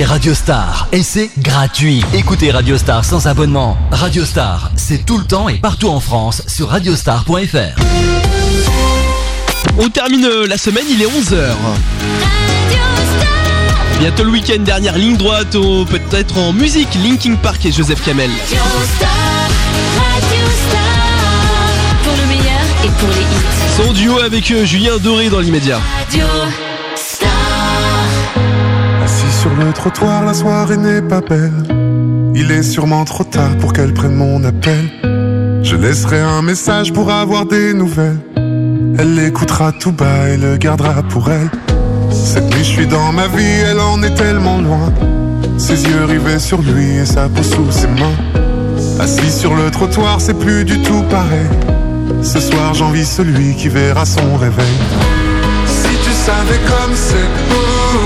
c'est Radio Star et c'est gratuit. Écoutez Radio Star sans abonnement. Radio Star, c'est tout le temps et partout en France sur radiostar.fr. On termine la semaine, il est 11h. Bientôt le week-end, dernière ligne droite, peut-être en musique, Linkin Park et Joseph Kamel. Radio Star, pour le meilleur et pour les hits. Son duo avec Julien Doré dans l'immédiat. Radio Star. Assis sur le trottoir, la soirée n'est pas belle. Il est sûrement trop tard pour qu'elle prenne mon appel. Je laisserai un message pour avoir des nouvelles. Elle l'écoutera tout bas et le gardera pour elle. Cette nuit je suis dans ma vie, elle en est tellement loin. Ses yeux rivés sur lui et sa peau sous ses mains. Assis sur le trottoir, c'est plus du tout pareil. Ce soir j'envie celui qui verra son réveil. Si tu savais comme c'est beau,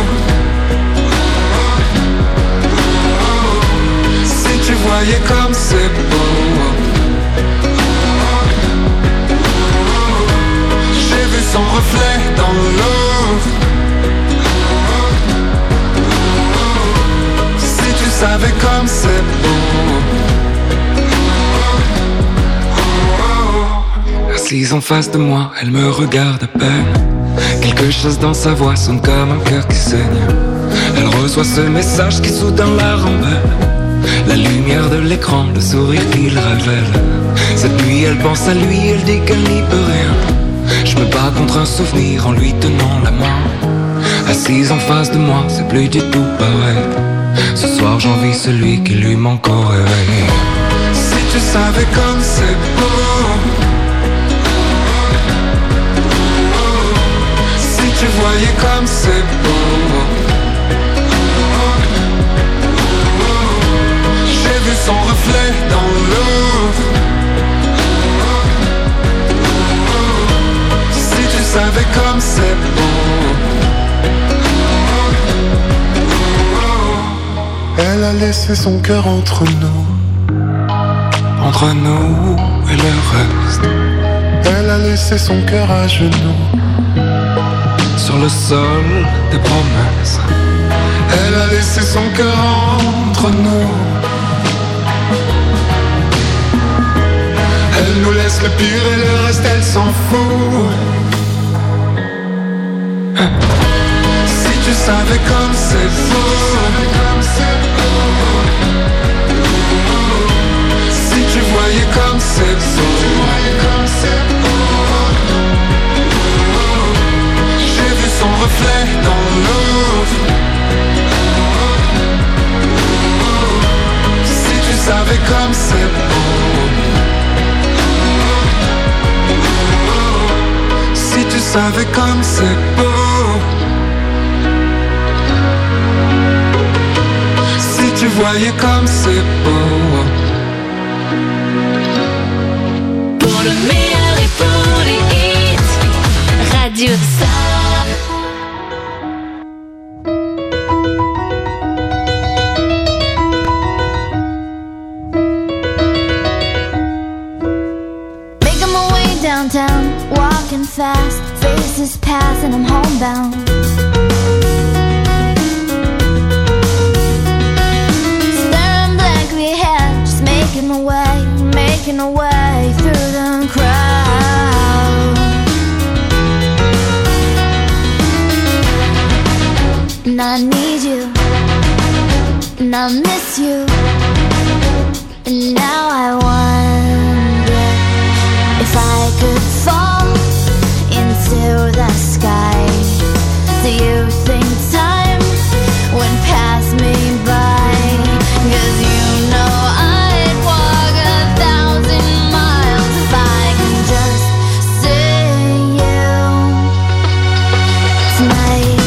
si tu voyais comme c'est beau. J'ai vu son reflet dans l'eau. Si tu savais comme c'est beau. Assise en face de moi, elle me regarde à peine. Quelque chose dans sa voix sonne comme un cœur qui saigne. Elle reçoit ce message qui soudain la rend belle. La lumière de l'écran, le sourire qu'il révèle. Cette nuit elle pense à lui, elle dit qu'elle n'y peut rien. Je me bats contre un souvenir en lui tenant la main. Assise en face de moi, c'est plus du tout pareil. Ce soir j'envie celui qui lui manque au réveil. Si tu savais comme c'est beau. Si tu voyais comme c'est beau. J'ai vu son reflet dans l'eau. Si tu savais comme c'est beau. Elle a laissé son cœur entre nous et le reste. Elle a laissé son cœur à genoux sur le sol des promesses. Elle a laissé son cœur entre nous. Elle nous laisse le pire et le reste elle s'en fout. Si tu savais comme c'est beau. Si tu voyais comme c'est beau. J'ai vu son reflet dans l'eau. Si tu savais comme c'est beau. Si tu savais comme c'est beau. Si tu voyais comme c'est beau. Pour le meilleur et pour les hits. Radio Star. Making my way downtown, walking fast, faces pass and I'm homebound. Staring blankly ahead, just making my way through the crowd. And I need you, and I miss you, and now I wonder if I could fall into the sky. Do you think time would pass me by? 'Cause you know I'd walk 1,000 miles if I can just see you tonight.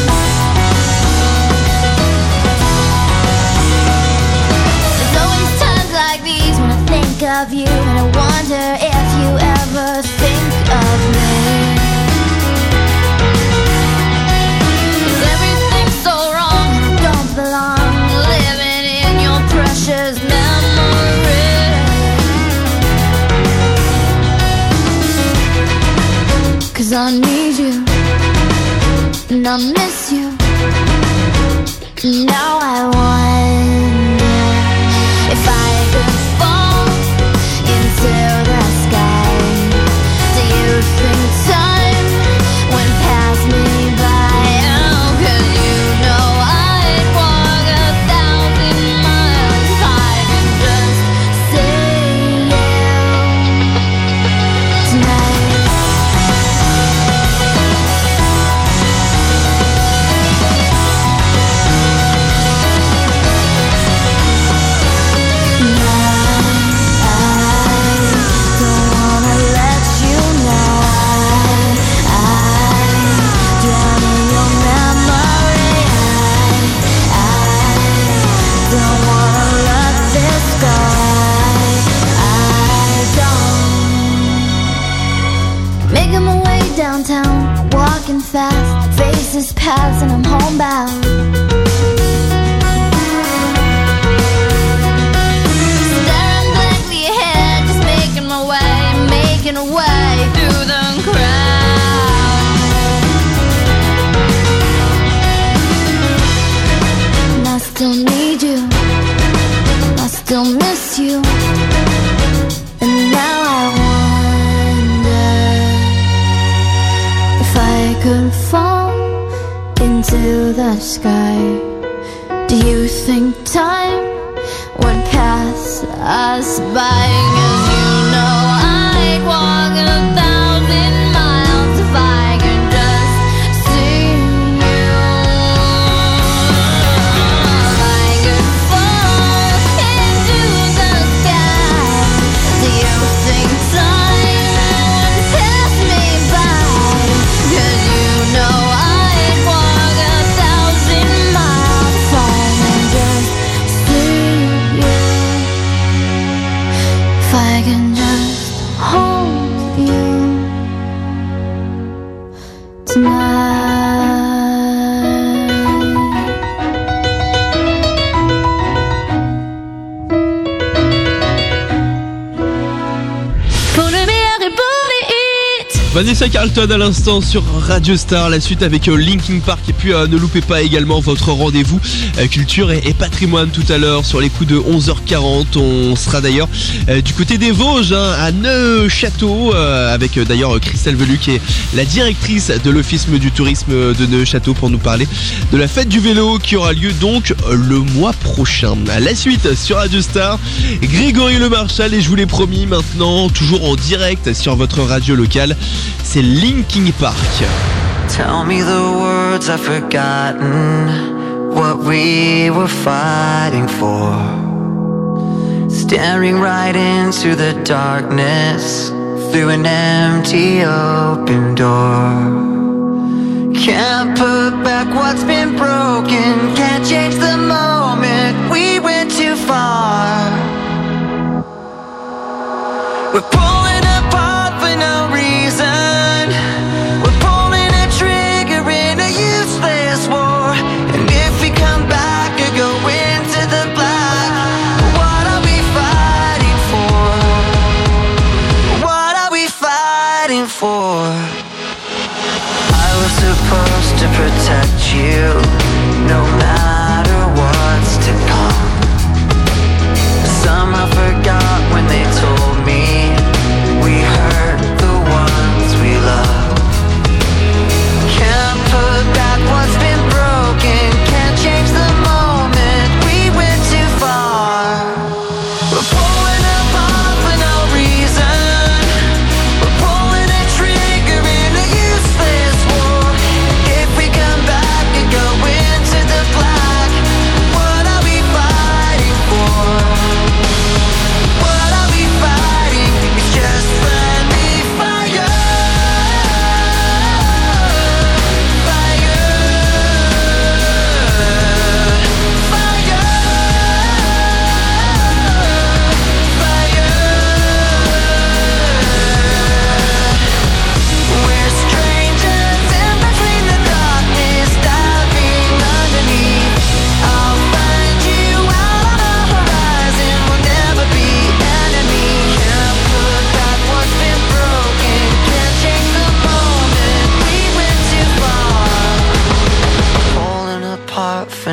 There's always times like these when I think of you, and I wonder if you ever think of me. 'Cause everything's so wrong and I don't belong, living in your precious memory. 'Cause I need you, and I miss you, Now I wonder if I could fall into the sky. Do you think time went past me by? Oh, 'cause you know I'd walk 1,000 miles if I could just see you tonight. Making my way downtown, walking fast, faces pass and I'm homebound. Staring blankly ahead, just making my way through the crowd. And I still need you, I still miss you. And now I wonder if I could fall into the sky. Do you think time would pass us by? 'Cause you know I'd walk 1,000 miles if I could just see you. If I could fall into the sky. Do you think time would pass me by? 'Cause you know I'd walk 1,000 miles if I could just see you. If I can just hold you tonight. Pour le meilleur et pour les hits. Vanessa Carlton à l'instant sur Radio Star, la suite avec Linkin Park. Et puis ne loupez pas également votre rendez-vous culture et patrimoine tout à l'heure sur les coups de 11h40. On sera d'ailleurs du côté des Vosges, à Neufchâteau, avec d'ailleurs Christelle Velu qui est la directrice de l'Office du tourisme de Neufchâteau pour nous parler de la fête du vélo qui aura lieu donc le mois prochain. La suite sur Radio Star, Grégory Le Marchal, et je vous l'ai promis maintenant, toujours en direct sur votre radio locale, c'est Linkin Park. Tell me the words I've forgotten, what we were fighting for. Staring right into the darkness, through an empty open door. Can't put back what's been broken, can't change the moment, we went too far. We're pulling apart for no reason, we're pulling a trigger in a useless war. And if we come back or go into the black, what are we fighting for? What are we fighting for? I was supposed to protect you, no matter what's to come. Somehow forgot when they told me we hurt the ones we love. Can't put back what's been broken, can't change the moment, we went too far. We're pulling apart for no reason, we're pulling a trigger in a useless war. If we come back and go in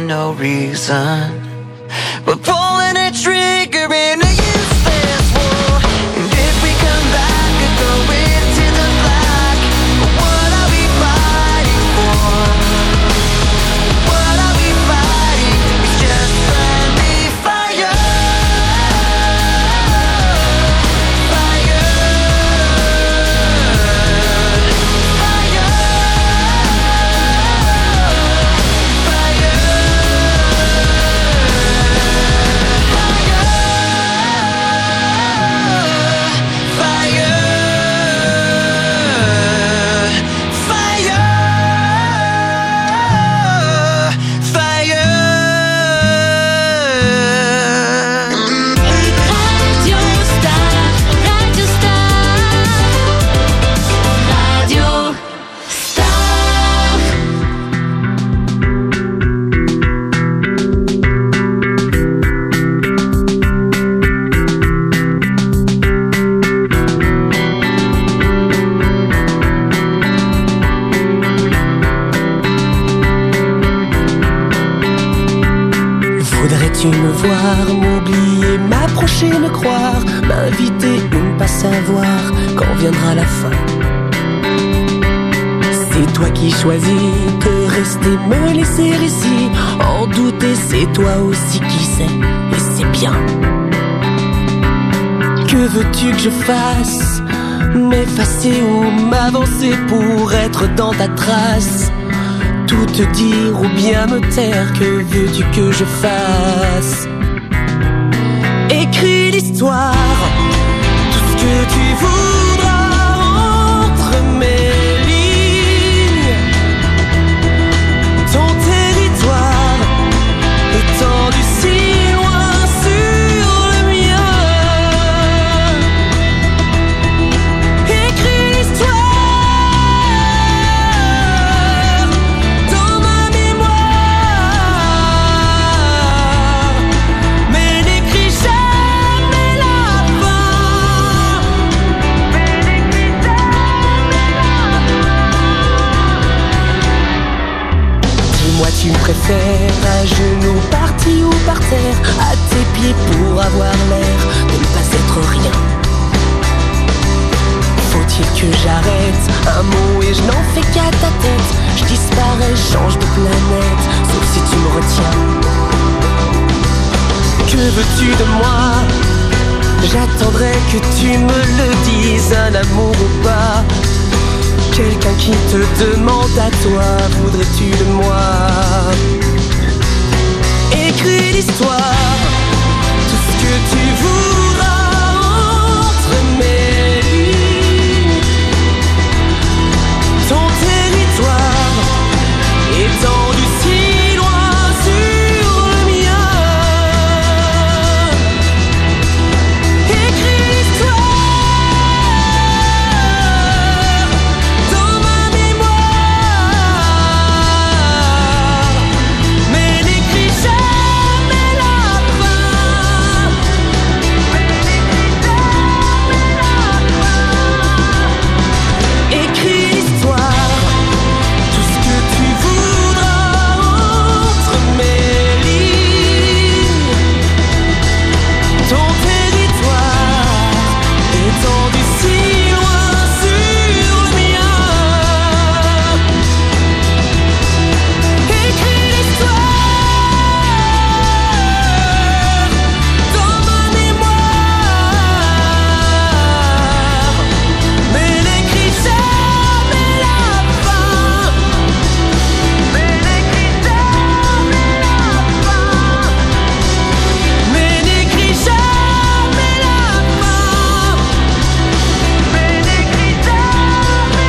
no reason. We're pulling a trigger in a useless war. And if we come back and go into the black, what are we fighting for? What are we fighting? It's just friendly fire. Voudrais-tu me voir, m'oublier, m'approcher, me croire, m'inviter ou ne pas savoir quand viendra la fin? C'est toi qui choisis de rester, me laisser ici. En douter, c'est toi aussi qui sais, et c'est bien. Que veux-tu que je fasse? M'effacer ou m'avancer pour être dans ta trace? Tout te dire ou bien me taire, que veux-tu que je fasse? Écris l'histoire, tout ce que tu voudras entre mes lignes. Ton territoire étendu si loin sur le mien. Écris l'histoire dans ma mémoire, mais n'écris jamais la fin. Mais n'écris jamais la fin. Dis-moi, tu me préfères à genoux, parti ou par terre, à tes pieds pour avoir l'air de ne pas être rien? Faut-il que j'arrête un mot et je n'en fais qu'à ta tête? Je disparais, change de planète, sauf si tu me retiens. Que veux-tu de moi? J'attendrai que tu me le dises, un amour ou pas. Quelqu'un qui te demande à toi, voudrais-tu de moi? Écris l'histoire, tout ce que tu voudras entre mes lignes. Ton territoire étendu si loin sur le mien. Écris l'histoire dans ma mémoire, mais n'écris jamais la fin. Mais n'écris jamais la fin. Écris l'histoire, tout ce que tu voudras entre mes lignes. Ton territoire étendu si loin sur le mien. Écris l'histoire dans ma mémoire, mais n'écris jamais la fin. Mais n'écris jamais la fin. Mais n'écris jamais la fin. Mais n'écris jamais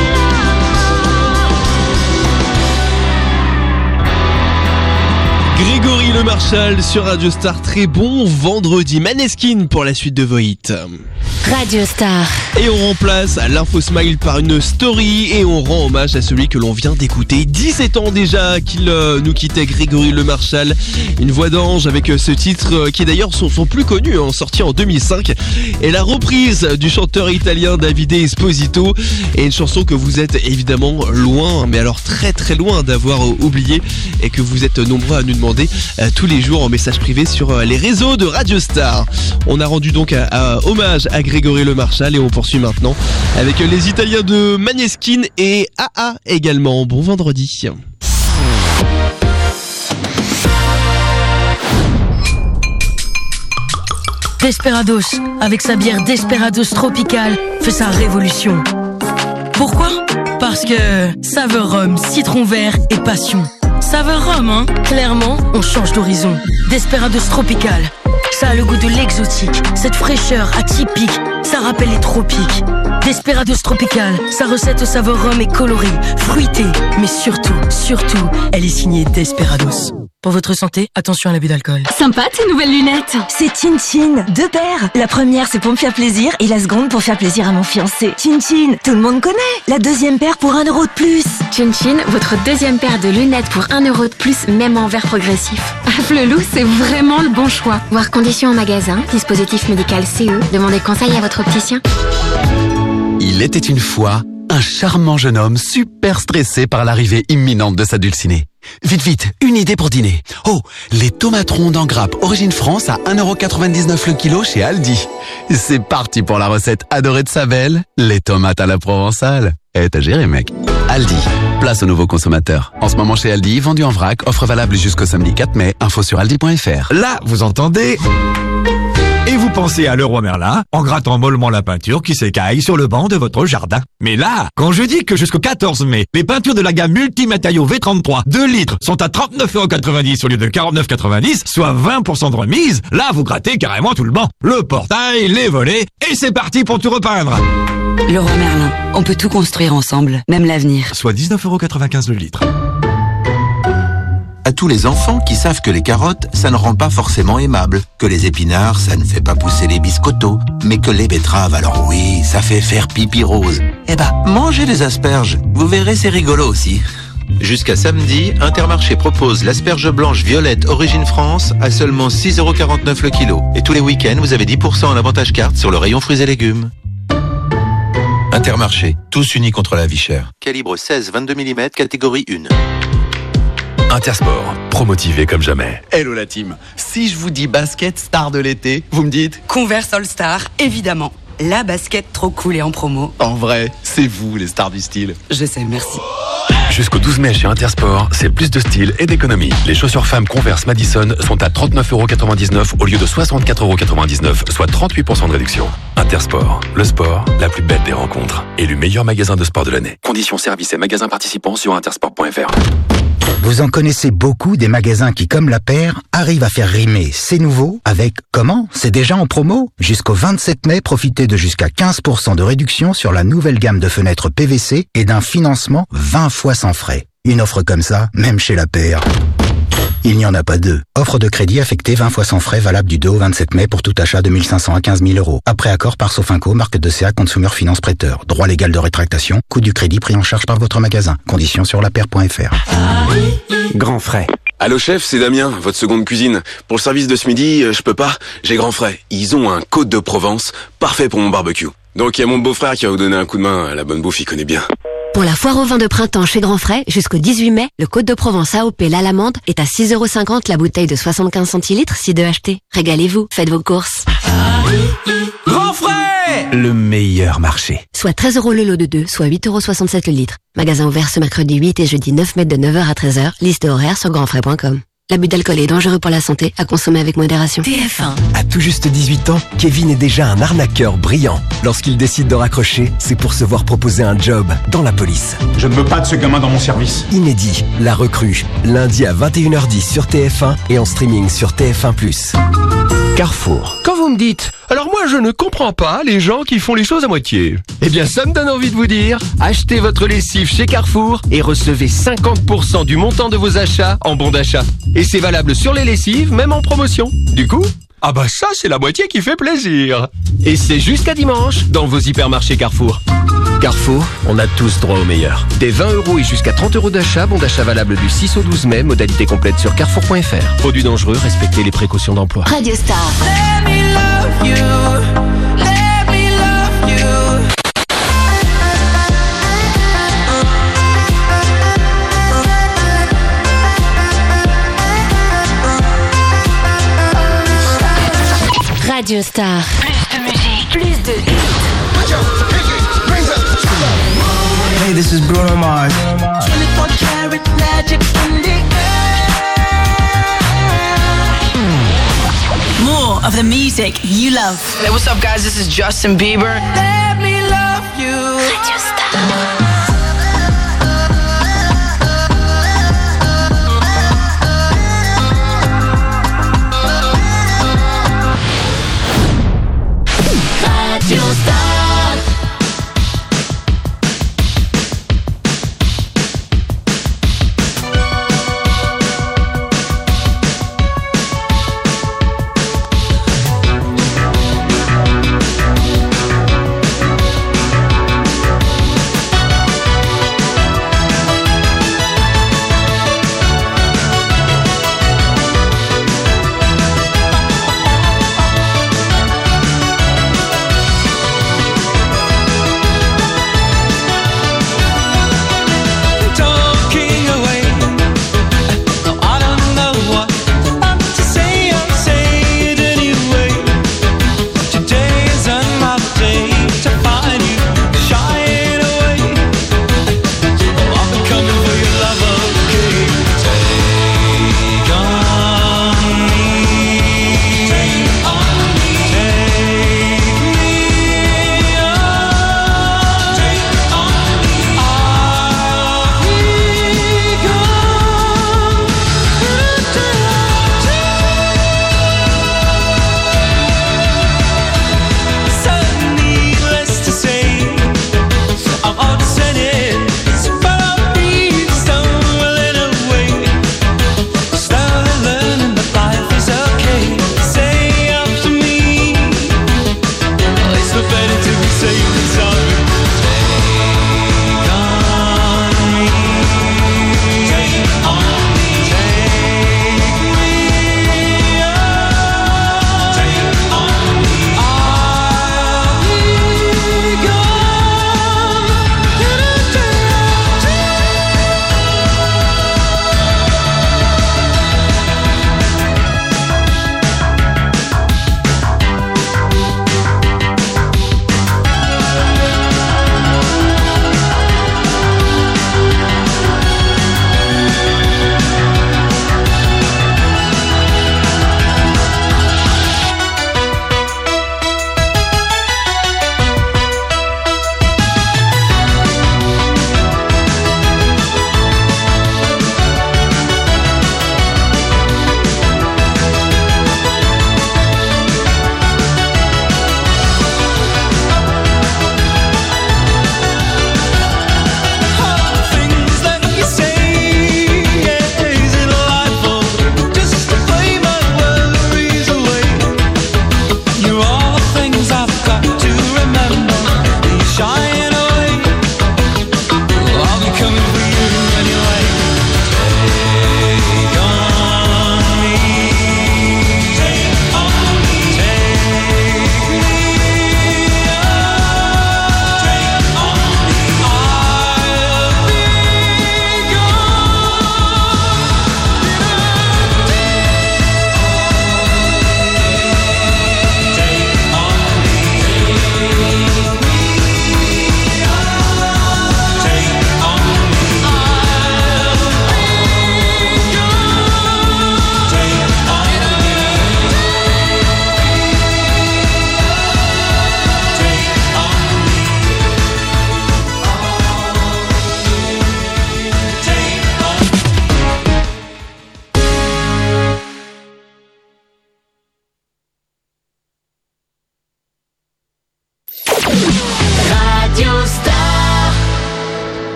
la fin. Grégory Le Marchal sur Radio Star. Très bon vendredi. Maneskin pour la suite de vos hits. Radio Star. Et on remplace l'info smile par une story et on rend hommage à celui que l'on vient d'écouter. 17 ans déjà qu'il nous quittait, Grégory Le Marchal. Une voix d'ange avec ce titre qui est d'ailleurs son plus connu, sorti en 2005. Et la reprise du chanteur italien Davide Esposito est une chanson que vous êtes évidemment loin, mais alors très très loin d'avoir oublié et que vous êtes nombreux à nous demander tous les jours en message privé sur les réseaux de Radio Star. On a rendu donc hommage à Grégory Le Marchal et on poursuit maintenant avec les Italiens de Maneskin et AA également. Bon vendredi. Desperados, avec sa bière Desperados Tropical, fait sa révolution. Pourquoi ? Parce que saveur rhum, citron vert et passion. Saveur rhum, hein ? Clairement, on change d'horizon. Desperados Tropical, ça a le goût de l'exotique, cette fraîcheur atypique, ça rappelle les tropiques. Desperados Tropical, sa recette saveur rhum est colorée, fruitée, mais surtout, elle est signée Desperados. Pour votre santé, attention à l'abus d'alcool. Sympa tes nouvelles lunettes. C'est Chin Chin, 2 paires. La première c'est pour me faire plaisir et la seconde pour faire plaisir à mon fiancé. Chin Chin, tout le monde connaît. La deuxième paire pour 1 euro de plus. Chin Chin, votre deuxième paire de lunettes pour 1 euro de plus, même en verre progressif. Flelou, c'est vraiment le bon choix. Voir conditions en magasin, dispositif médical CE. Demandez conseil à votre opticien. Il était une fois un charmant jeune homme super stressé par l'arrivée imminente de sa dulcinée. Vite, une idée pour dîner. Oh, les tomates rondes en grappe origine France à 1,99€ le kilo chez Aldi. C'est parti pour la recette adorée de sa belle, les tomates à la provençale. T'as géré, mec. Aldi, place aux nouveaux consommateurs. En ce moment chez Aldi, vendu en vrac, offre valable jusqu'au samedi 4 mai, info sur aldi.fr. Là, vous entendez ? Et vous pensez à Leroy Merlin en grattant mollement la peinture qui s'écaille sur le banc de votre jardin. Mais là, quand je dis que jusqu'au 14 mai, les peintures de la gamme multimatériaux V33 2 litres sont à 39,90€ au lieu de 49,90€, soit 20% de remise, là vous grattez carrément tout le banc. Le portail, les volets, et c'est parti pour tout repeindre. Leroy Merlin, on peut tout construire ensemble, même l'avenir. Soit 19,95€ le litre. À tous les enfants qui savent que les carottes, ça ne rend pas forcément aimable, que les épinards, ça ne fait pas pousser les biscottos, mais que les betteraves, alors oui, ça fait faire pipi rose. Eh ben, mangez des asperges, vous verrez, c'est rigolo aussi. Jusqu'à samedi, Intermarché propose l'asperge blanche violette Origine France à seulement 6,49€ le kilo. Et tous les week-ends, vous avez 10% en avantage carte sur le rayon fruits et légumes. Intermarché, tous unis contre la vie chère. Calibre 16-22 mm, catégorie 1. Intersport, promotivé comme jamais. Hello la team, si je vous dis basket star de l'été, vous me dites Converse All Star, évidemment. La basket trop cool et en promo. En vrai, c'est vous les stars du style. Je sais, merci. Jusqu'au 12 mai chez Intersport, c'est plus de style et d'économie. Les chaussures femmes Converse Madison sont à 39,99€ au lieu de 64,99€, soit 38% de réduction. Intersport, le sport, la plus belle des rencontres. Élu meilleur magasin de sport de l'année. Conditions services et magasins participants sur intersport.fr. Vous en connaissez beaucoup des magasins qui, comme La Paire, arrivent à faire rimer c'est nouveau avec comment ? C'est déjà en promo ? Jusqu'au 27 mai, profitez de jusqu'à 15% de réduction sur la nouvelle gamme de fenêtres PVC et d'un financement 20 fois sans frais. Une offre comme ça, même chez La Paire, il n'y en a pas deux. Offre de crédit affectée 20 fois sans frais valable du 2 au 27 mai pour tout achat de 1 500 à 15 000 €. Après accord par Sofinco, marque de CA Consumer Finance Prêteur. Droit légal de rétractation, coût du crédit pris en charge par votre magasin. Conditions sur lapaire.fr. Grand frais. Allô chef, c'est Damien, votre seconde cuisine. Pour le service de ce midi, je peux pas, j'ai Grand Frais. Ils ont un Côte de Provence, parfait pour mon barbecue. Donc il y a mon beau-frère qui va vous donner un coup de main, la bonne bouffe, il connaît bien. Pour la foire au vin de printemps chez Grand Frais, jusqu'au 18 mai, le Côte de Provence AOP l'Alamande est à 6,50€ la bouteille de 75 centilitres, si de acheter. Régalez-vous, faites vos courses. Grand Frais, le meilleur marché. Soit 13€ le lot de 2, soit 8,67€ le litre. Magasin ouvert ce mercredi 8 et jeudi 9 mai de 9h à 13h. Liste horaire sur grandfrais.com. L'abus d'alcool est dangereux pour la santé, à consommer avec modération. TF1. À tout juste 18 ans, Kevin est déjà un arnaqueur brillant. Lorsqu'il décide de raccrocher, c'est pour se voir proposer un job dans la police. Je ne veux pas de ce gamin dans mon service. Inédit, La Recrue, lundi à 21h10 sur TF1 et en streaming sur TF1+. Carrefour. Quand vous me dites, alors moi je ne comprends pas les gens qui font les choses à moitié. Eh bien ça me donne envie de vous dire, achetez votre lessive chez Carrefour et recevez 50% du montant de vos achats en bon d'achat. Et c'est valable sur les lessives, même en promotion. Du coup, Ah bah ça, c'est la moitié qui fait plaisir. Et c'est jusqu'à dimanche dans vos hypermarchés Carrefour. Carrefour, on a tous droit au meilleur. Des 20 € et jusqu'à 30 € d'achat, bon d'achat valable du 6 au 12 mai, modalité complète sur carrefour.fr. Produits dangereux, respectez les précautions d'emploi. Radio Star. Let me love you. Let me love you. Radio Star. Plus de musique, plus de hits. Hey, this is Bruno Mars. 24 karat magic in the air. More of the music you love. Hey, what's up, guys? This is Justin Bieber. Let me love you. Radio Star. Radio Star.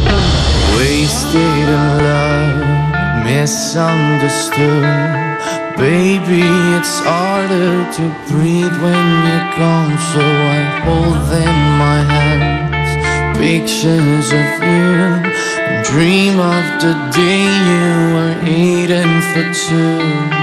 Wasted in love, misunderstood, Baby, it's harder to breathe when you're gone, so I hold in my hands pictures of you and dream of the day you were eating for two.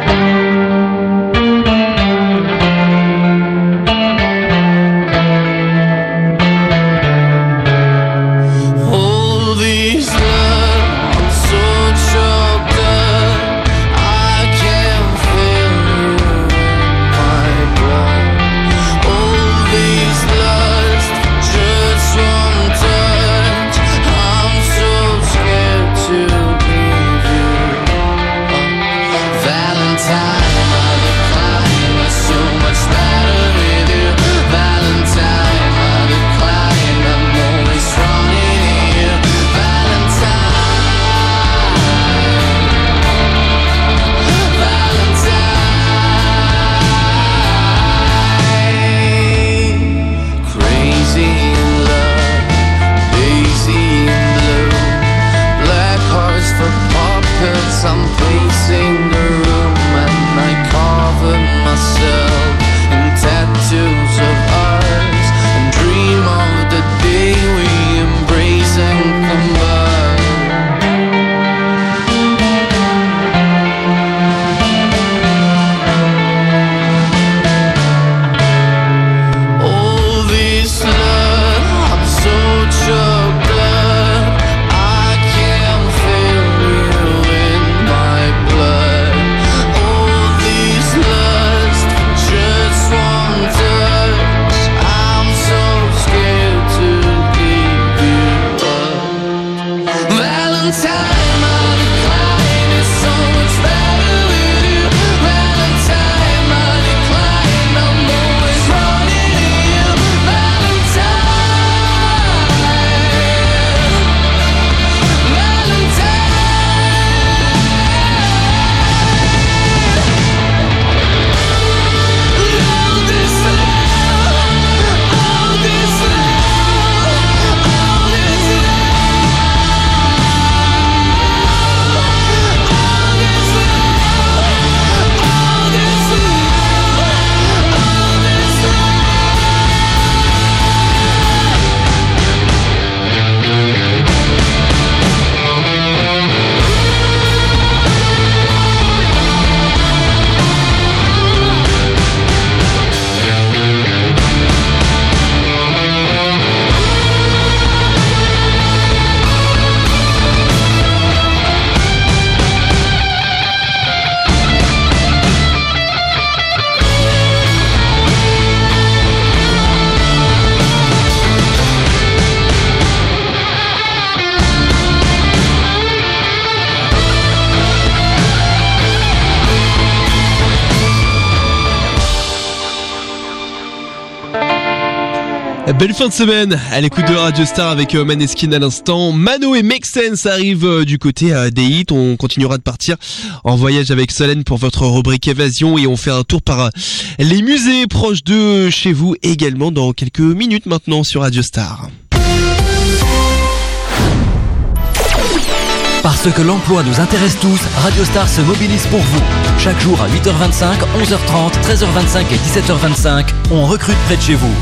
I'm pacing the room and I cover myself in tattoos of ours and dream of the day we embrace and combine. All this love, I'm so choked up, I can't feel you in my blood. All this lust for just one touch, I'm so scared to give you up. Valentine, my decline is so much better with you. Valentine, my decline, I'm always running to you. Belle fin de semaine à l'écoute de Radio Star avec Maneskin à l'instant. Mano et Make Sense arrivent du côté des hits. On continuera de partir en voyage avec Solène pour votre rubrique évasion et on fait un tour par les musées proches de chez vous également dans quelques minutes maintenant sur Radio Star. Parce que l'emploi nous intéresse tous, Radio Star se mobilise pour vous. Chaque jour à 8h25, 11h30, 13h25 et 17h25, on recrute près de chez vous.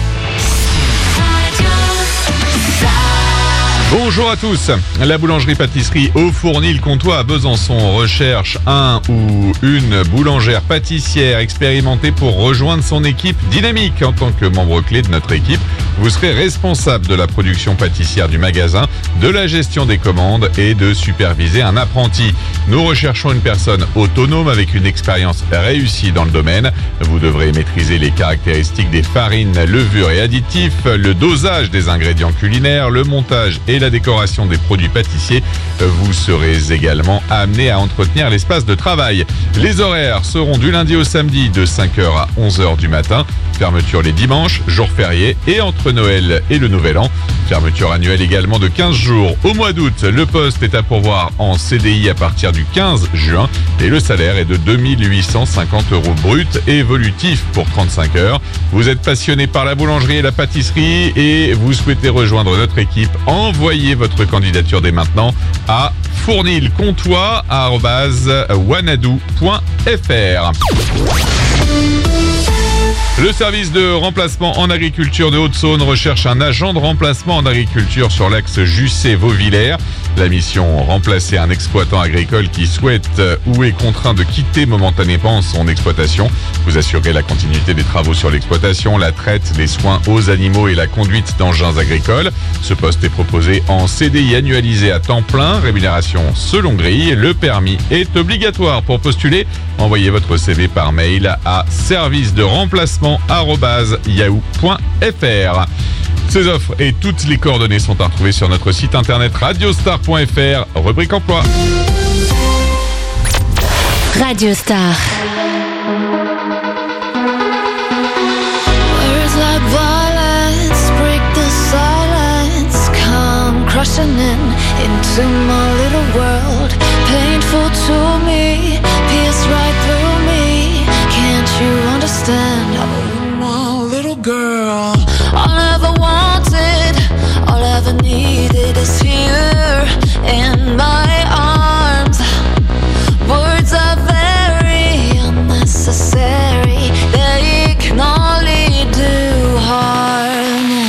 Bonjour à tous. La boulangerie-pâtisserie Au Fournil Comtois à Besançon recherche un ou une boulangère pâtissière expérimentée pour rejoindre son équipe dynamique. En tant que membre clé de notre équipe, vous serez responsable de la production pâtissière du magasin, de la gestion des commandes et de superviser un apprenti. Nous recherchons une personne autonome avec une expérience réussie dans le domaine. Vous devrez maîtriser les caractéristiques des farines, levures et additifs, le dosage des ingrédients culinaires, le montage et la décoration des produits pâtissiers. Vous serez également amené à entretenir l'espace de travail. Les horaires seront du lundi au samedi de 5h à 11h du matin. Fermeture les dimanches, jours fériés et entre Noël et le Nouvel An. Fermeture annuelle également de 15 jours au mois d'août. Le poste est à pourvoir en CDI à partir du 15 juin et le salaire est de 2850 € brut et évolutif pour 35 heures. Vous êtes passionné par la boulangerie et la pâtisserie et vous souhaitez rejoindre notre équipe, envoyez Envoyez votre candidature dès maintenant à fournilcomtois@wanadoo.fr. Le service de remplacement en agriculture de Haute-Saône recherche un agent de remplacement en agriculture sur l'axe Jussey-Vauvillers. La mission, remplacer un exploitant agricole qui souhaite ou est contraint de quitter momentanément son exploitation. Vous assurez la continuité des travaux sur l'exploitation, la traite, les soins aux animaux et la conduite d'engins agricoles. Ce poste est proposé en CDI annualisé à temps plein, rémunération selon grille. Le permis est obligatoire. Pour postuler, envoyez votre CV par mail à service-de-remplacement@yahoo.fr. Ces offres et toutes les coordonnées sont à retrouver sur notre site internet radiostar.fr, rubrique emploi. Radio Star. Words like violence break the silence, come crushing into my little world. Painful to me, pierce right through me. Can't you understand? Oh, my little girl. All I ever wanted, all I ever needed is here in my arms. Words are very unnecessary, they can only do harm.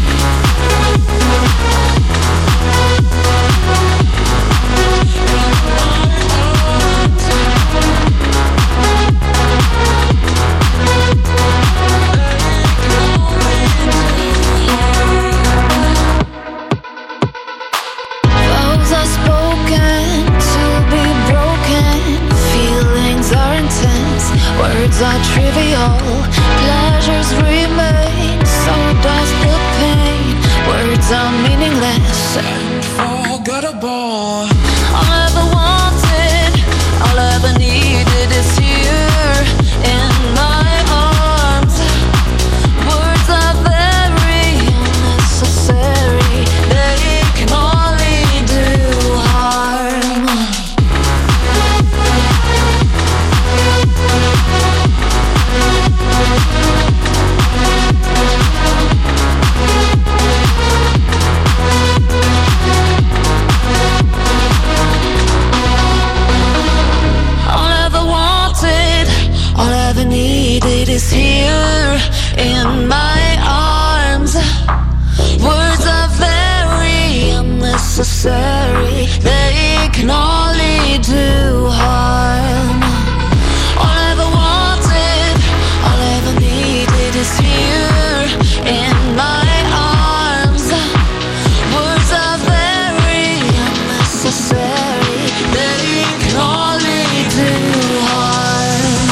Vows are spoken to be broken, feelings are intense, words are trivial, pleasures remain, so does the pain. Words are meaningless and forgettable. All I ever wanted, all I ever needed is here in my arms. Words are very unnecessary, they can only do harm. All I ever wanted, all I ever needed is here in my arms. Words are very unnecessary, they can only do harm. All I ever wanted, all I ever needed is here in my arms. Words are very unnecessary, they can only do harm.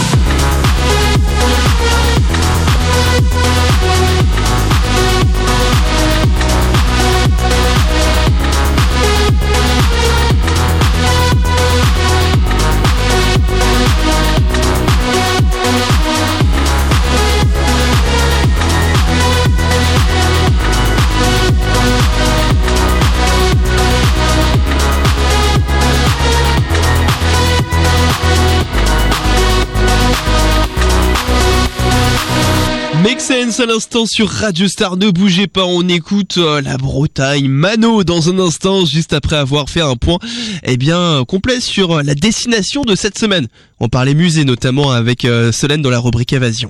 Make Sense à l'instant sur Radio Star, ne bougez pas, on écoute la Bretagne, Mano dans un instant, juste après avoir fait un point complet sur la destination de cette semaine. On parlait musée notamment avec Solène dans la rubrique Évasion.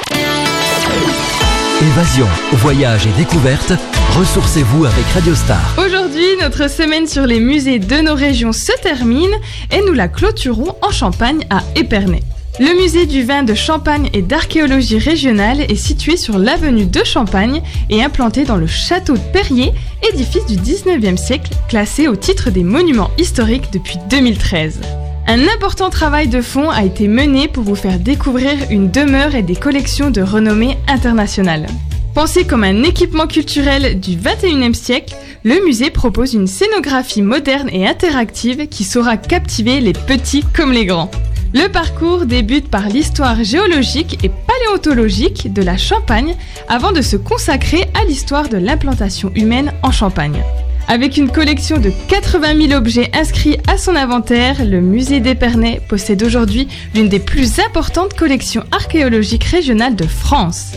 Évasion, voyage et découverte, ressourcez-vous avec Radio Star. Aujourd'hui, notre semaine sur les musées de nos régions se termine et nous la clôturons en Champagne à Épernay. Le musée du vin de Champagne et d'archéologie régionale est situé sur l'avenue de Champagne et implanté dans le château de Perrier, édifice du 19e siècle, classé au titre des monuments historiques depuis 2013. Un important travail de fond a été mené pour vous faire découvrir une demeure et des collections de renommée internationale. Pensé comme un équipement culturel du 21e siècle, le musée propose une scénographie moderne et interactive qui saura captiver les petits comme les grands. Le parcours débute par l'histoire géologique et paléontologique de la Champagne avant de se consacrer à l'histoire de l'implantation humaine en Champagne. Avec une collection de 80 000 objets inscrits à son inventaire, le musée d'Épernay possède aujourd'hui l'une des plus importantes collections archéologiques régionales de France.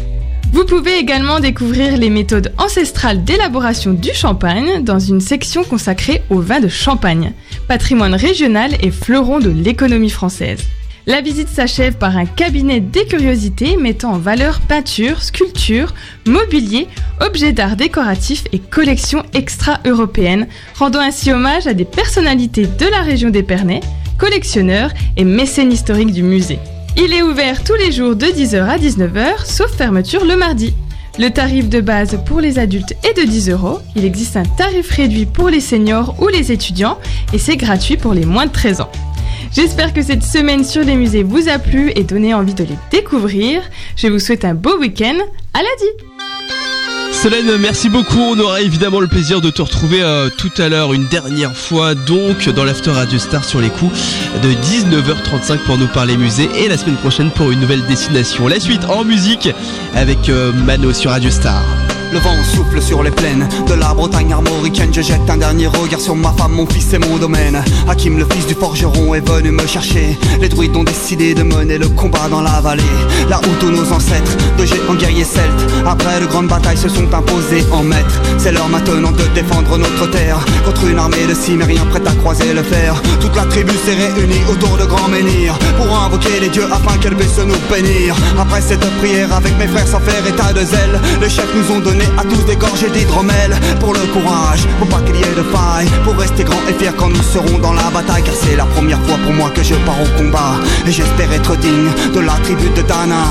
Vous pouvez également découvrir les méthodes ancestrales d'élaboration du champagne dans une section consacrée au vin de Champagne, patrimoine régional et fleuron de l'économie française. La visite s'achève par un cabinet des curiosités mettant en valeur peintures, sculptures, mobilier, objets d'art décoratifs et collections extra-européennes, rendant ainsi hommage à des personnalités de la région d'Épernay, collectionneurs et mécènes historiques du musée. Il est ouvert tous les jours de 10h à 19h, sauf fermeture le mardi. Le tarif de base pour les adultes est de 10 €. Il existe un tarif réduit pour les seniors ou les étudiants et c'est gratuit pour les moins de 13 ans. J'espère que cette semaine sur les musées vous a plu et donné envie de les découvrir. Je vous souhaite un beau week-end. À lundi! Solène, merci beaucoup. On aura évidemment le plaisir de te retrouver tout à l'heure une dernière fois, donc dans l'After Radio Star sur les coups de 19h35 pour nous parler musée et la semaine prochaine pour une nouvelle destination. La suite en musique avec Mano sur Radio Star. Le vent souffle sur les plaines de la Bretagne armoricaine. Je jette un dernier regard sur ma femme, mon fils et mon domaine. Hakim, le fils du forgeron, est venu me chercher. Les druides ont décidé de mener le combat dans la vallée, là où tous nos ancêtres, de géants guerriers celtes, après de grandes batailles se sont imposés en maîtres. C'est l'heure maintenant de défendre notre terre contre une armée de cimériens prête à croiser le fer. Toute la tribu s'est réunie autour de grands menhirs pour invoquer les dieux afin qu'elle puisse nous bénir. Après cette prière avec mes frères sans faire état de zèle, les chefs nous ont donné à tous des gorgées d'hydromel. Pour le courage, pour pas qu'il y ait de faille, pour rester grand et fier quand nous serons dans la bataille. Car c'est la première fois pour moi que je pars au combat et j'espère être digne de la tribu de Dana.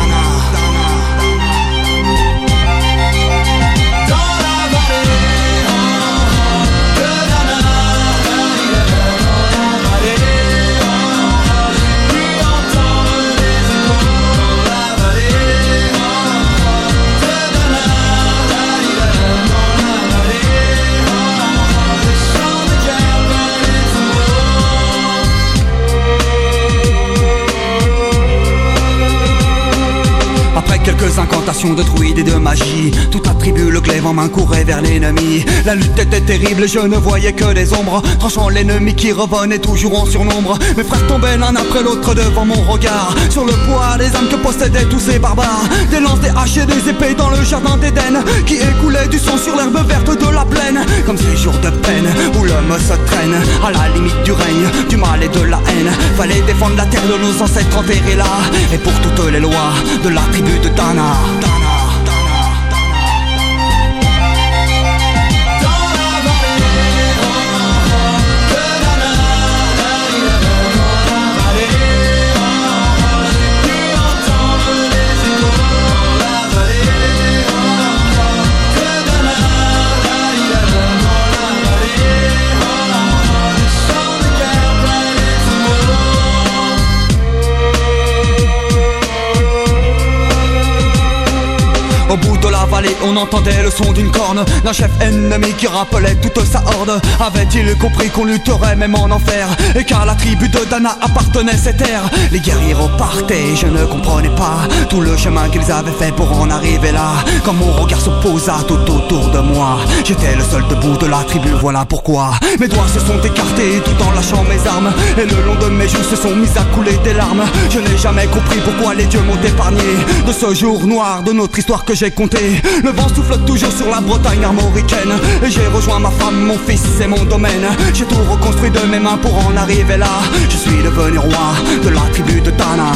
Quelques incantations de druides et de magie, toute la tribu, le glaive en main, courait vers l'ennemi. La lutte était terrible, je ne voyais que des ombres, tranchant l'ennemi qui revenait toujours en surnombre. Mes frères tombaient l'un après l'autre devant mon regard, sur le poids des âmes que possédaient tous ces barbares. Des lances, des haches et des épées dans le jardin d'Éden, qui écoulait du sang sur l'herbe verte de la plaine. Comme ces jours de peine où l'homme se traîne à la limite du règne, du mal et de la haine. Fallait défendre la terre de nos ancêtres enterrés là, et pour toutes les lois de la tribu de Dana. Au bout de la vallée, on entendait le son d'une corne d'un chef ennemi qui rappelait toute sa horde. Avait-il compris qu'on lutterait même en enfer, et qu'à la tribu de Dana appartenait ces terres? Les guerriers repartaient, je ne comprenais pas tout le chemin qu'ils avaient fait pour en arriver là. Quand mon regard se posa tout autour de moi, j'étais le seul debout de la tribu, voilà pourquoi mes doigts se sont écartés tout en lâchant mes armes, et le long de mes joues se sont mis à couler des larmes. Je n'ai jamais compris pourquoi les dieux m'ont épargné de ce jour noir de notre histoire que j'ai compté. Le vent souffle toujours sur la Bretagne armoricaine, et j'ai rejoint ma femme, mon fils et mon domaine. J'ai tout reconstruit de mes mains pour en arriver là. Je suis devenu roi de la tribu de Dana.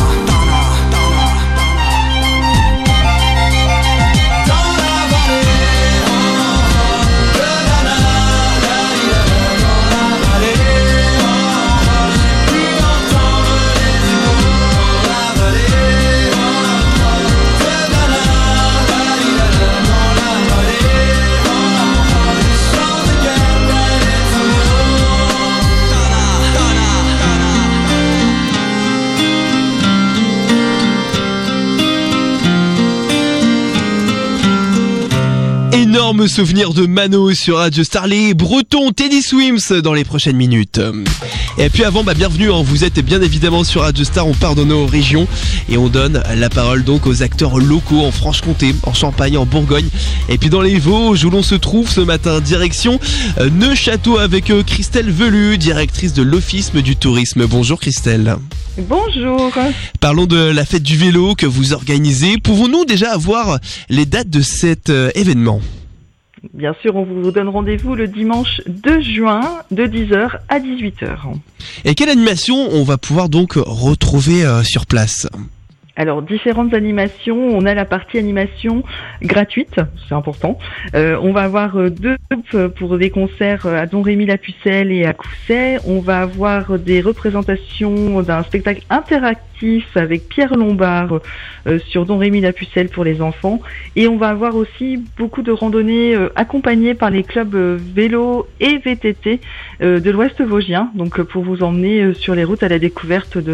Énorme souvenir de Mano sur Radio Star, les Bretons Teddy Swims dans les prochaines minutes. Et puis avant, bienvenue, vous êtes bien évidemment sur Radio Star, on part dans nos régions et on donne la parole donc aux acteurs locaux en Franche-Comté, en Champagne, en Bourgogne et puis dans les Vosges où l'on se trouve ce matin, direction Neufchâteau avec Christelle Velu, directrice de l'Office du tourisme. Bonjour Christelle. Bonjour. Parlons de la fête du vélo que vous organisez. Pouvons-nous déjà avoir les dates de cet événement ? Bien sûr, on vous donne rendez-vous le dimanche 2 juin de 10h à 18h. Et quelle animation on va pouvoir donc retrouver sur place ? Alors, différentes animations. On a la partie animation gratuite, c'est important. On va avoir 2 groupes pour des concerts à Domrémy-la-Pucelle et à Cousset. On va avoir des représentations d'un spectacle interactif avec Pierre Lombard sur Domrémy-la-Pucelle pour les enfants. Et on va avoir aussi beaucoup de randonnées accompagnées par les clubs vélo et VTT de l'Ouest vosgien. Donc, pour vous emmener sur les routes à la découverte de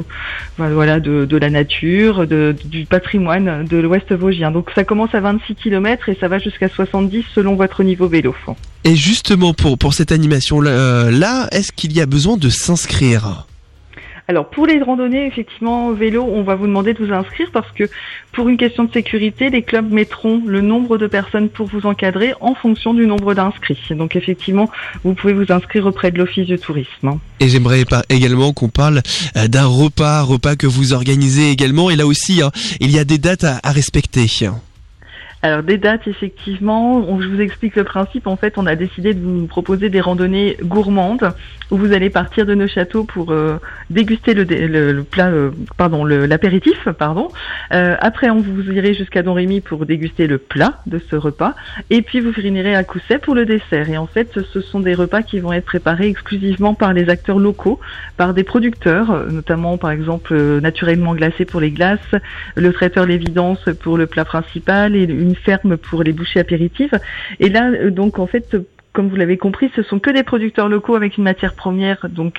de la nature, du patrimoine de l'Ouest vosgien. Donc ça commence à 26 km et ça va jusqu'à 70 selon votre niveau vélo. Et justement pour cette animation là, est-ce qu'il y a besoin de s'inscrire ? Alors pour les randonnées, effectivement, vélo, on va vous demander de vous inscrire parce que pour une question de sécurité, les clubs mettront le nombre de personnes pour vous encadrer en fonction du nombre d'inscrits. Donc effectivement, vous pouvez vous inscrire auprès de l'Office du tourisme. Et j'aimerais également qu'on parle d'un repas que vous organisez également. Et là aussi, il y a des dates à respecter. Alors des dates, effectivement, je vous explique le principe. En fait, on a décidé de vous proposer des randonnées gourmandes où vous allez partir de Neufchâteau pour déguster l'apéritif. Après, vous irez jusqu'à Domrémy pour déguster le plat de ce repas. Et puis, vous finirez à Cousset pour le dessert. Et en fait, ce sont des repas qui vont être préparés exclusivement par les acteurs locaux, par des producteurs, notamment, par exemple, Naturellement Glacé pour les glaces, le traiteur L'Évidence pour le plat principal et une ferme pour les bouchées apéritives. Et là, donc, en fait, comme vous l'avez compris, ce sont que des producteurs locaux avec une matière première, donc,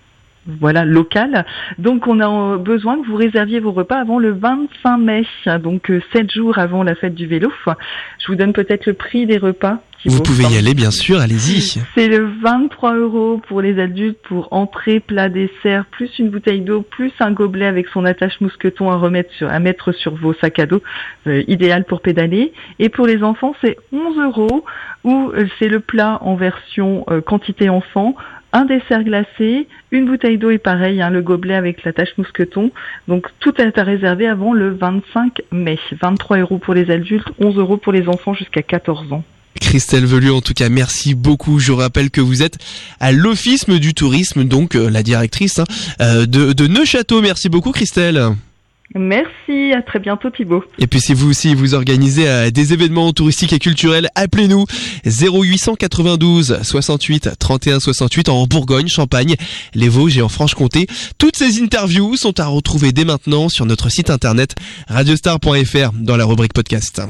locale. Donc, on a besoin que vous réserviez vos repas avant le 25 mai, donc 7 jours avant la fête du vélo. Je vous donne peut-être le prix des repas. Vous pouvez y aller, bien sûr, allez-y. C'est le 23 € pour les adultes pour entrée, plat, dessert, plus une bouteille d'eau, plus un gobelet avec son attache mousqueton à mettre sur vos sacs à dos, idéal pour pédaler. Et pour les enfants, c'est 11 € où c'est le plat en version quantité enfant, un dessert glacé, une bouteille d'eau et pareil, le gobelet avec la tache mousqueton. Donc tout est à réserver avant le 25 mai. 23 € pour les adultes, 11 € pour les enfants jusqu'à 14 ans. Christelle Velu, en tout cas, merci beaucoup. Je rappelle que vous êtes à l'Office du tourisme, donc la directrice de Neufchâteau. Merci beaucoup Christelle. Merci, à très bientôt Thibaut. Et puis si vous aussi vous organisez des événements touristiques et culturels, appelez-nous 0892 68 31 68 en Bourgogne, Champagne, les Vosges et en Franche-Comté. Toutes ces interviews sont à retrouver dès maintenant sur notre site internet radiostar.fr dans la rubrique podcast.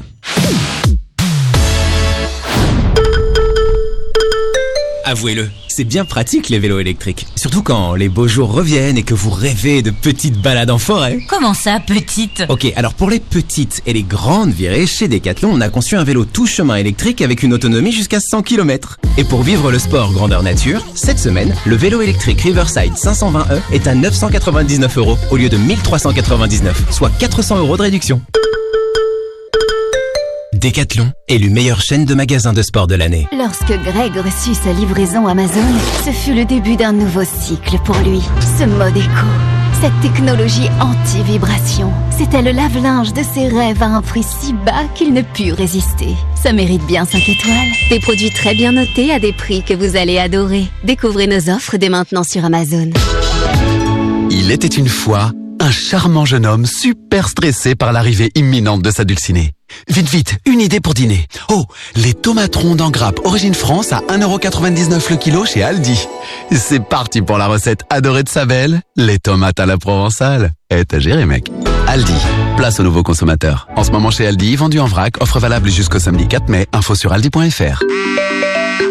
Avouez-le, c'est bien pratique les vélos électriques. Surtout quand les beaux jours reviennent et que vous rêvez de petites balades en forêt. Comment ça, petite ? Ok, alors pour les petites et les grandes virées, chez Decathlon, on a conçu un vélo tout chemin électrique avec une autonomie jusqu'à 100 km. Et pour vivre le sport grandeur nature, cette semaine, le vélo électrique Riverside 520e est à 999 € au lieu de 1399, soit 400 € de réduction. Decathlon, élu meilleure chaîne de magasins de sport de l'année. Lorsque Greg reçut sa livraison Amazon, ce fut le début d'un nouveau cycle pour lui. Ce mode éco, cette technologie anti-vibration, c'était le lave-linge de ses rêves à un prix si bas qu'il ne put résister. Ça mérite bien 5 étoiles. Des produits très bien notés à des prix que vous allez adorer. Découvrez nos offres dès maintenant sur Amazon. Il était une fois un charmant jeune homme super stressé par l'arrivée imminente de sa dulcinée. Vite, une idée pour dîner. Oh, les tomates rondes en grappe Origine France à 1,99 € le kilo chez Aldi. C'est parti pour la recette adorée de sa belle, les tomates à la provençale. T'as géré, mec. Aldi, place aux nouveaux consommateurs. En ce moment chez Aldi, vendu en vrac, offre valable jusqu'au samedi 4 mai, info sur aldi.fr.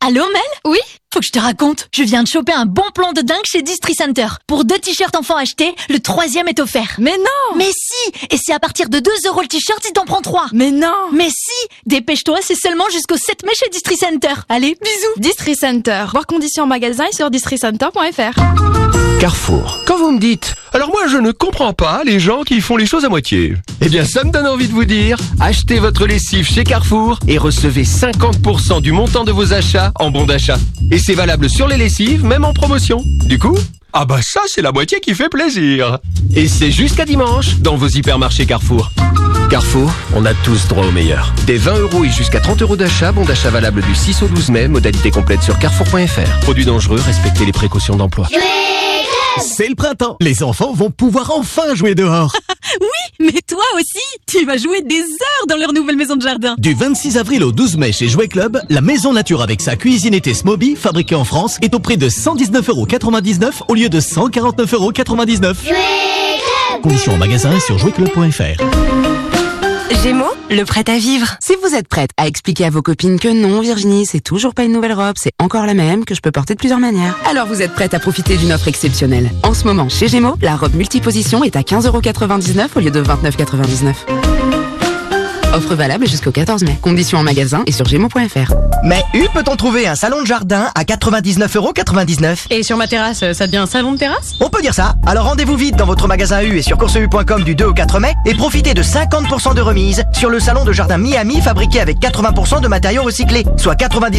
Allô Mel ? Oui ? Faut que je te raconte, je viens de choper un bon plan de dingue chez Distri Center. Pour 2 t-shirts enfants achetés, le 3e est offert. Mais non ! Mais si ! Et c'est à partir de 2 € le t-shirt si t'en prends 3. Mais non ! Mais si ! Dépêche-toi, c'est seulement jusqu'au 7 mai chez Distri Center. Allez, bisous ! Distri Center. Voir conditions en magasin et sur districenter.fr. Carrefour. Quand vous me dites « Alors moi je ne comprends pas les gens qui font les choses à moitié », eh bien ça me donne envie de vous dire « Achetez votre lessive chez Carrefour et recevez 50% du montant de vos achats en bon d'achat. » Et c'est valable sur les lessives, même en promotion. Du coup, ah bah ça c'est la moitié qui fait plaisir. Et c'est jusqu'à dimanche dans vos hypermarchés Carrefour. Carrefour, on a tous droit au meilleur. Des 20 € et jusqu'à 30 € d'achat, bon d'achat valable du 6 au 12 mai, modalité complète sur carrefour.fr. Produits dangereux, respectez les précautions d'emploi. C'est le printemps. Les enfants vont pouvoir enfin jouer dehors. Oui, mais toi aussi, tu vas jouer des heures dans leur nouvelle maison de jardin. Du 26 avril au 12 mai chez Jouet Club, la maison nature avec sa cuisine été Smoby, fabriquée en France, est au prix de 119,99 € au lieu de 149,99 €. Conditions en magasin et sur jouetclub.fr. Gémeaux, le prêt à vivre. Si vous êtes prête à expliquer à vos copines que non, Virginie, c'est toujours pas une nouvelle robe, c'est encore la même, que je peux porter de plusieurs manières, alors vous êtes prête à profiter d'une offre exceptionnelle. En ce moment, chez Gémeaux, la robe multiposition est à 15,99 € au lieu de 29,99 €. Offre valable jusqu'au 14 mai. Conditions en magasin et sur gémeaux.fr. Mais peut-on trouver un salon de jardin à 99,99 €? Et sur ma terrasse, ça devient un salon de terrasse ? On peut dire ça. Alors rendez-vous vite dans votre magasin U et sur courseu.com du 2 au 4 mai et profitez de 50% de remise sur le salon de jardin Miami fabriqué avec 80% de matériaux recyclés, soit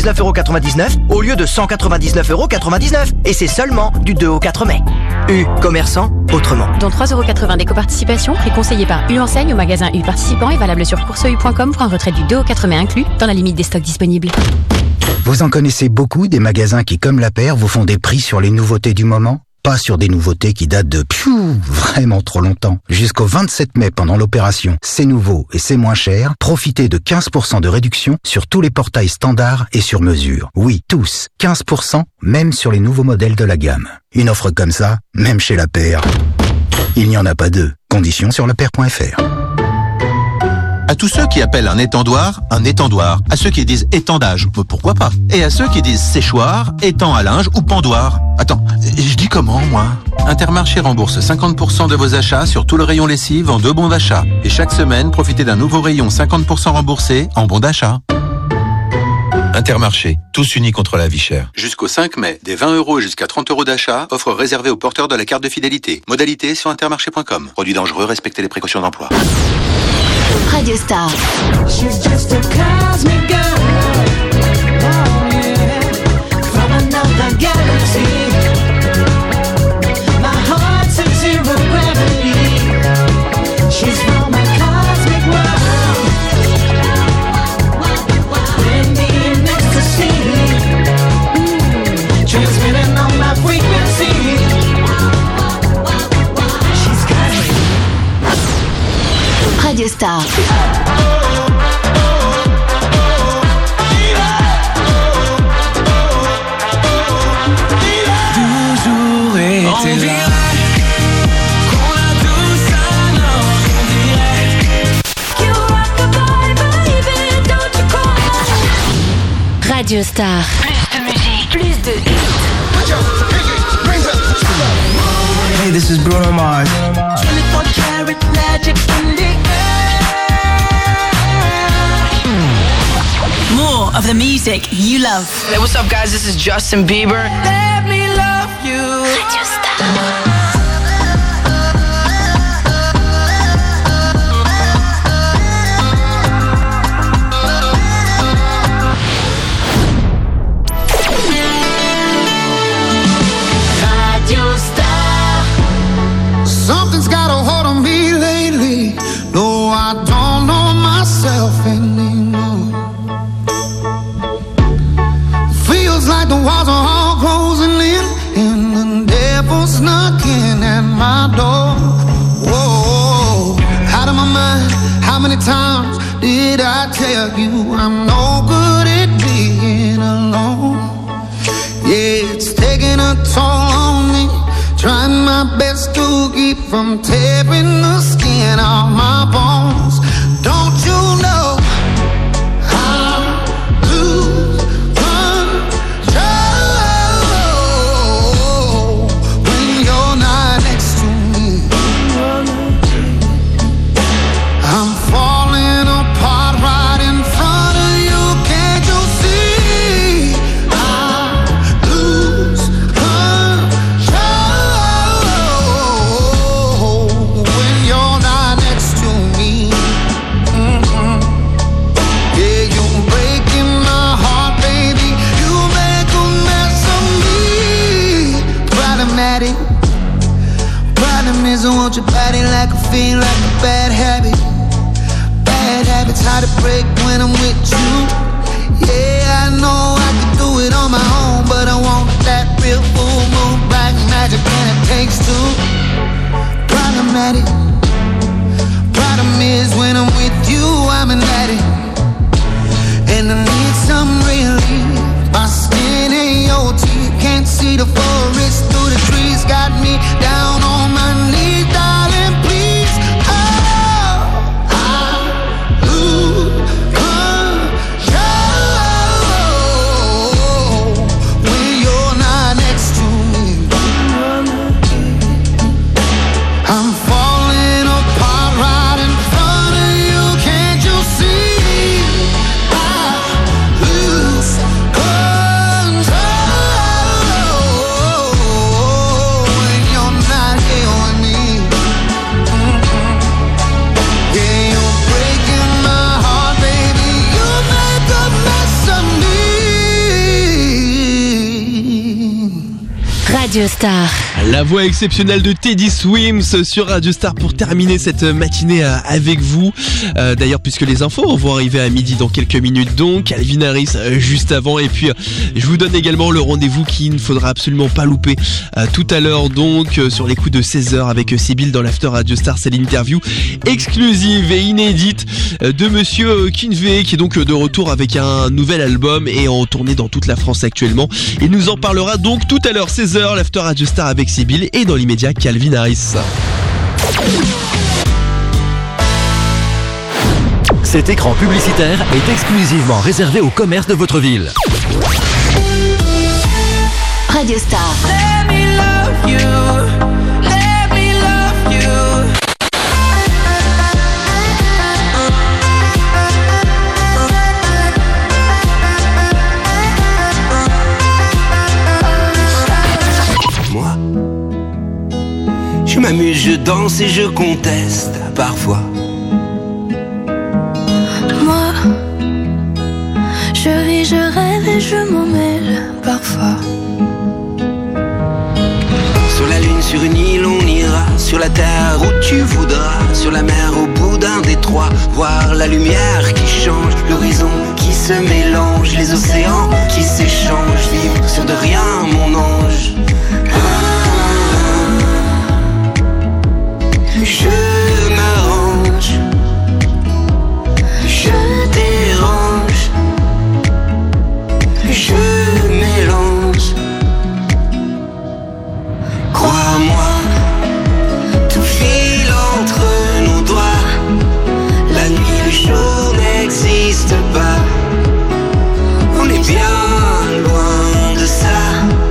99,99 € au lieu de 199,99 €. Et c'est seulement du 2 au 4 mai. U, commerçant autrement. Dont 3,80 € d'éco-participation, prix conseillé par U Enseigne au magasin U participant et valable sur courseu.com pour un retrait du 2 au 4 mai inclus, dans la limite des stocks disponibles. Vous en connaissez beaucoup des magasins qui, comme la paire, vous font des prix sur les nouveautés du moment? Pas sur des nouveautés qui datent de vraiment trop longtemps. Jusqu'au 27 mai pendant l'opération C'est nouveau et c'est moins cher, profitez de 15% de réduction sur tous les portails standards et sur mesure. Oui, tous. 15%, même sur les nouveaux modèles de la gamme. Une offre comme ça, même chez la paire, il n'y en a pas deux. Conditions sur lapaire.fr. À tous ceux qui appellent un étendoir, à ceux qui disent étendage, pourquoi pas, et à ceux qui disent séchoir, étang à linge ou pendoir. Attends, je dis comment, moi? Intermarché rembourse 50% de vos achats sur tout le rayon lessive en 2 bons d'achat. Et chaque semaine, profitez d'un nouveau rayon 50% remboursé en bons d'achat. Intermarché, tous unis contre la vie chère. Jusqu'au 5 mai, des 20 € et jusqu'à 30 € d'achat, offre réservée aux porteurs de la carte de fidélité. Modalité sur intermarché.com. Produits dangereux, respectez les précautions d'emploi. Radio Star. She's just a cosmic girl. Oh yeah, from another galaxy. My heart's in zero gravity. She's from a cosmic world. In the ecstasy, transmitting on my frequency. She's cosmic. Radio Star. Toujours été là. Radio Star. Plus de musique, plus de hits. Hey, this is Bruno Mars. 24 karat magic in the air. More of the music you love. Hey, what's up, guys? This is Justin Bieber. Let me love you. Radio Star. Something's got a hold on me lately. No, I don't know myself anymore. Feels like the walls are all closing in, and the devil's knocking at my door. Whoa, out of my mind. How many times did I tell you I'm no good at being alone? Yeah, it's taking a toll on me. Trying my best to keep from tearing the skin off my bones. Don't you know I lose always want your body like a fiend, like a bad habit. Bad habits hard to break when I'm with you. Yeah, I know I can do it on my own, but I want that real full moon, black magic, and it takes two. Problematic. Problem is when I'm with you, I'm an addict, and I need some relief. My skin ain't your teeth, can't see the forest through the trees. Got me down on my knees, darling, please. Oh, I lose control when you're not next to me. I'm falling apart right in front of you, can't you see? I lose control when you're not here with me. Yeah, you're breaking my heart, baby. You make a mess of me. Radio Star. La voix exceptionnelle de Teddy Swims sur Radio Star pour terminer cette matinée avec vous. D'ailleurs, puisque les infos vont arriver à midi dans quelques minutes, donc Calvin Harris juste avant. Et puis, je vous donne également le rendez-vous qu'il ne faudra absolument pas louper tout à l'heure, donc sur les coups de 16h avec Sybille dans l'After Radio Star. C'est l'interview exclusive et inédite de Monsieur Kinvey, qui est donc de retour avec un nouvel album et en tournée dans toute la France actuellement. Il nous en parlera donc tout à l'heure, 16h, l'After Radio Star avec Sybille et dans l'immédiat Calvin Harris. Cet écran publicitaire est exclusivement réservé au commerce de votre ville. Radio Star. Let me love you. Let me love you. Moi, je m'amuse, je danse et je conteste parfois. Moi, je vis, je rêve et je m'en mêle parfois. Sur la lune, sur une île, on ira. Sur la terre où tu voudras. Sur la mer, au bout d'un détroit. Voir la lumière qui change, l'horizon qui se mélange, les océans qui s'échangent. Vivre sur de rien, mon ange. Je m'arrange, je dérange, je mélange. Crois-moi, tout file entre nos doigts. La nuit, le jour n'existe pas. On est bien loin de ça.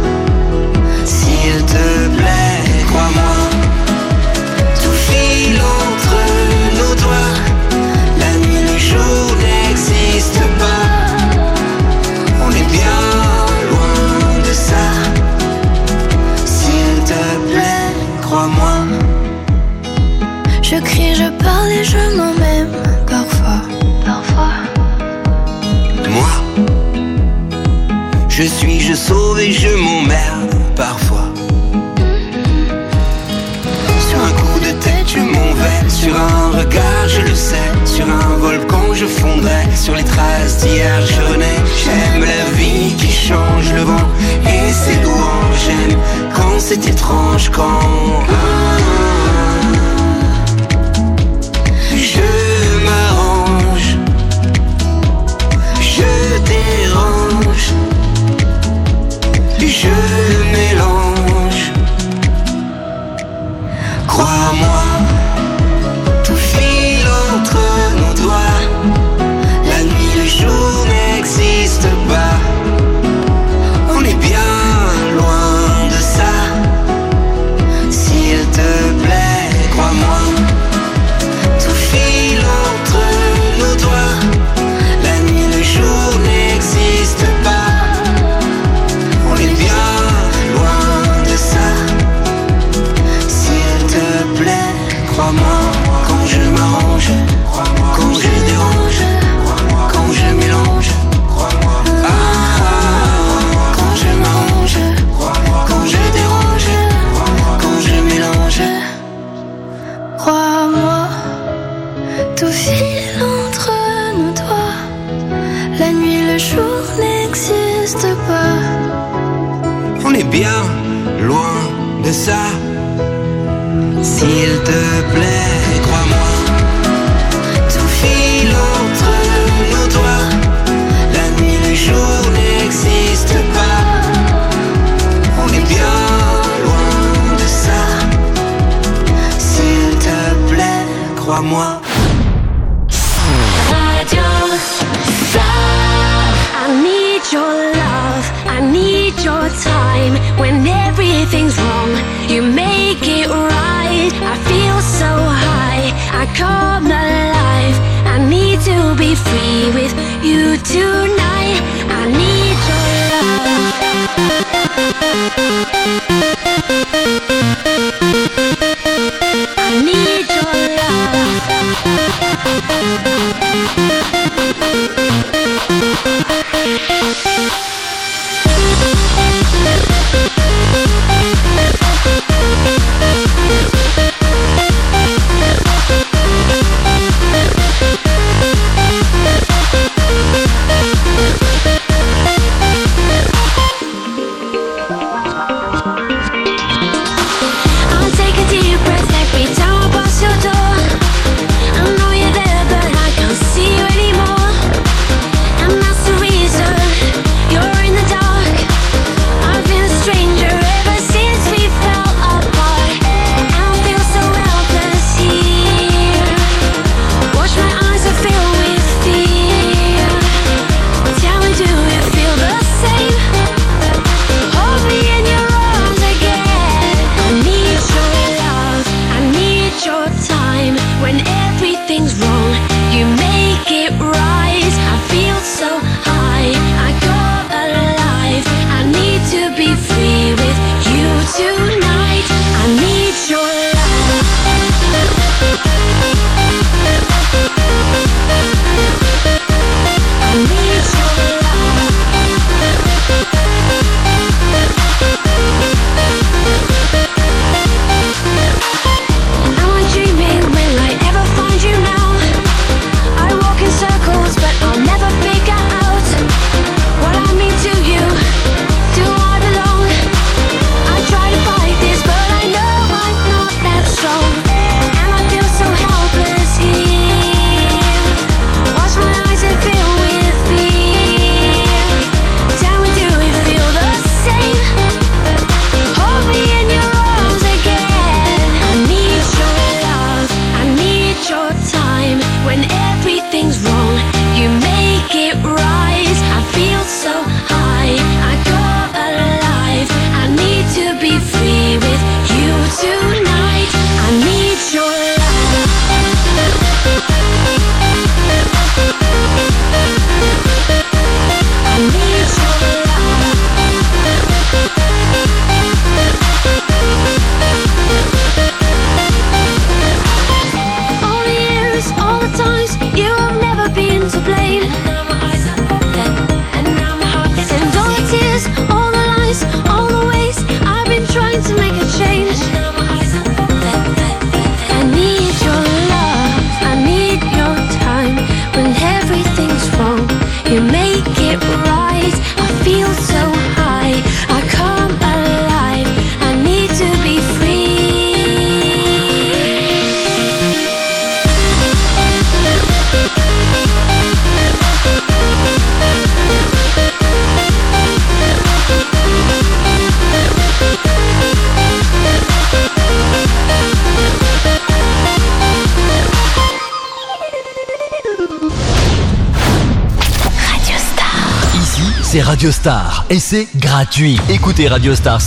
S'il te plaît, crois-moi. Tout file entre nos doigts. La nuit, le jour n'existe pas. On est bien loin de ça. S'il te plaît, crois-moi. Je crie, je parle et je m'en même parfois. Parfois. Moi, je suis, je sauve et je m'emmerde parfois. Sur un coup de tête, je m'en vais. Sur un regard, je le sais. Sur un volcan, je fondrai. Sur les traces d'hier, je renais. J'aime la vie qui change le vent et ses louanges. J'aime quand c'est étrange, quand je m'arrange, je dérange, je mélange. Crois-moi, tout file entre nos doigts. La nuit, le jour n'existe pas. On est bien loin de ça. S'il bien loin de ça. S'il te plaît, crois-moi, tout file entre nos doigts. La nuit, le jour n'existe pas. On est bien loin de ça. S'il te plaît, crois-moi. Radio Star. I need your love, I need your time. When everything's wrong, you make it right. I feel so high, I come alive. I need to be free with you tonight. I need your love. I need your love. I'll take a deep breath every time I pass your door. I know you're there, but I can't see you anymore. And that's the reason you're in the dark. I've been a stranger ever since we fell apart. I feel so helpless here. Watch my eyes are filled with fear. Tell me, do you feel the same? Hold me in your arms again. I need your love, I need your time. When everything's wrong, you make it right. I feel so high, I come alive. I need to be free with you tonight. I need your love. I need your love. Am I dreaming? Will I ever find you now? I walk in circles, but I'll never figure out what I mean to you. Do I belong? I try to fight this, but I know I'm not that strong. And I feel so helpless here. Watch my eyes and fill with fear. Tell me, do you feel the same? Hold me in your arms again. I need your love, I need your time. When everything's wrong, you make it right. I feel so high, I come alive. I need to be free with you tonight. I need your love. I need your love. All the years, all the times, you have never been to blame. And now my eyes are open, and now my heart is and all the tears, all the lies, all the ways I've been trying to make a change. And now my eyes are open. I need your love, I need your time. When everything's wrong, you make it right. I feel so high, I come alive. I need to be free. Ici, c'est Radio Star et c'est gratuit. Écoutez Radio Star